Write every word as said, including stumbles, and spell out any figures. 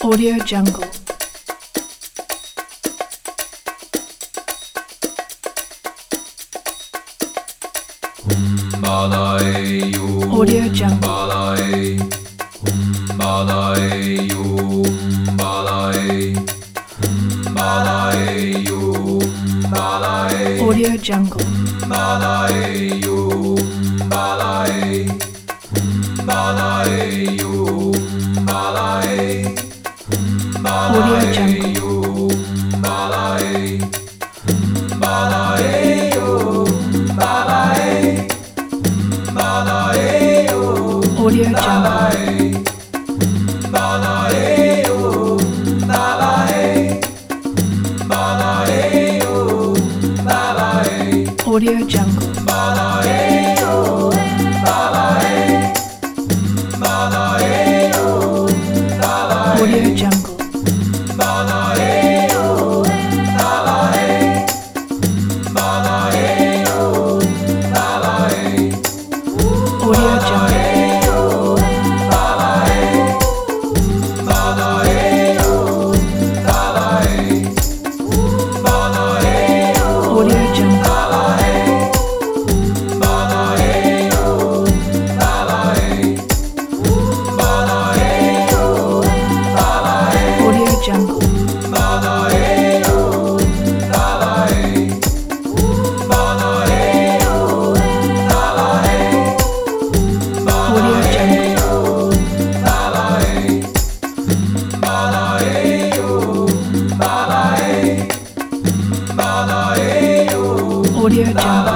Audio Jungle. Audio Jungle. Audio Jungle. Audio Jungle. Audio Jungle. Audio Jungle. Audio Jungle. Audio Jungle. Audio Jungle. Audio Jungle. Audio Jungle. Audio Jungle.